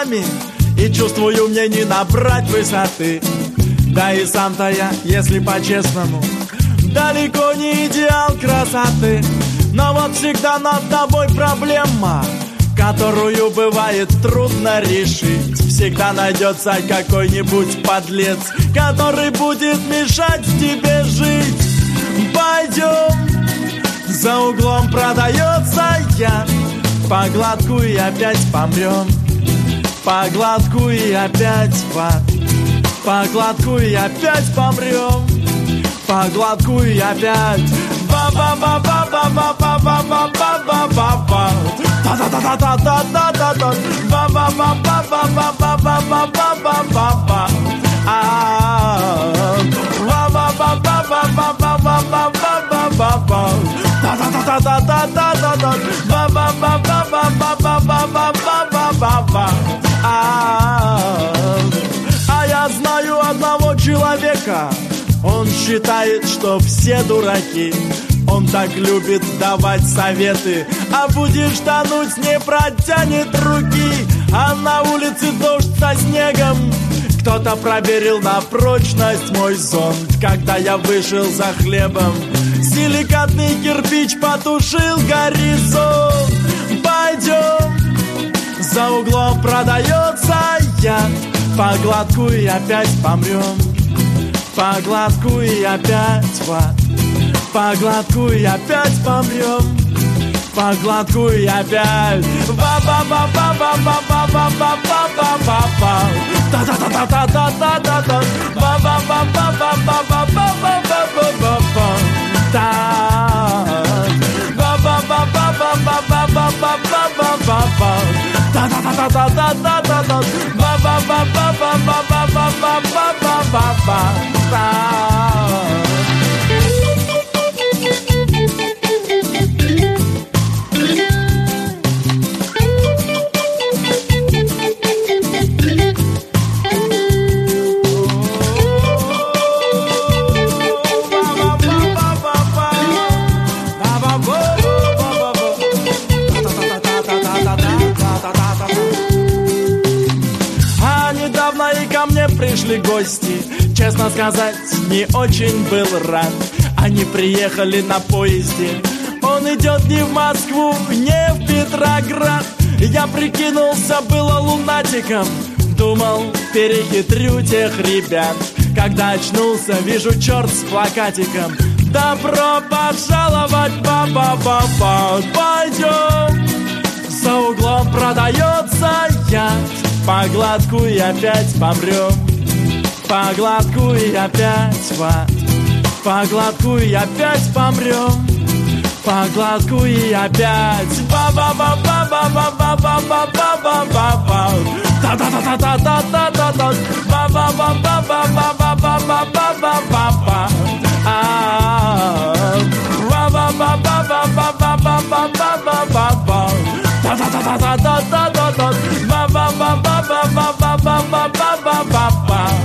ногами, и чувствую, мне не набрать высоты. Да и сам-то я, если по-честному, далеко не идеал красоты. Но вот всегда над тобой проблема, которую бывает трудно решить. Всегда найдется какой-нибудь подлец, который будет мешать тебе жить. Пойдем, за углом продается яд, по глотку и опять помрем. По глотку и опять в ад, по глотку и опять помрем. По глотку и опять ба-ба-ба-ба-ба-ба-ба-ба-ба-ба-ба-ба. Та-та-та-та-та-та-та-та. Ба-ба-ба-ба-ба-ба-ба-ба-ба-ба. Ба-ба-ба-ба-ба-ба-ба-ба-ба-ба-ба. Та-та-та-та-та-та-та-та. Ба-ба-ба-ба-ба-ба-ба-ба-ба-ба. А я знаю одного человека, он считает, что все дураки. Он так любит давать советы, а будешь тонуть, не протянет руки. А на улице дождь со снегом. Кто-то проверил на прочность мой зонт, когда я вышел за хлебом. Силикатный кирпич потушил горизонт. Пойдем, за углом продается яд, по глотку и опять помрем. По глотку и опять в ад, по глотку и опять помрем. По глотку и опять ба-ба-ба-ба-ба-ба-ба-ба-ба-ба-ба-ба. Та-та-та-та-та-та-та-та. Ба-ба-ба-ба-ба-ба-ба-ба-ба-ба-ба. Ба-ба-ба-ба-ба-ба-ба-ба-ба-ба-ба. Та-та-та-та-та-та-та-та. Ба-ба-ба-ба-ба-ба-ба-ба-ба-ба-ба. Пришли гости, честно сказать, не очень был рад. Они приехали на поезде, он идет не в Москву, не в Петроград. Я прикинулся было лунатиком, думал, перехитрю тех ребят. Когда очнулся, вижу черт с плакатиком: добро пожаловать, ба-ба-ба-ба. Пойдем, за углом продается яд, по глотку и опять помрем. По глотку и опять в ад, по глотку и опять помрем. По глотку и опять ба-ба-ба-ба-ба-ба-ба-ба-ба-ба-ба. Та-та-та-та-та-та-та-та. Ба-ба-ба-ба-ба-ба-ба-ба-ба-ба-ба. Ба-ба-ба-ба-ба-ба-ба-ба-ба-ба-ба. Та-та-та-та-та-та-та-та. Ба-ба-ба-ба-ба-ба-ба-ба-ба-ба-ба.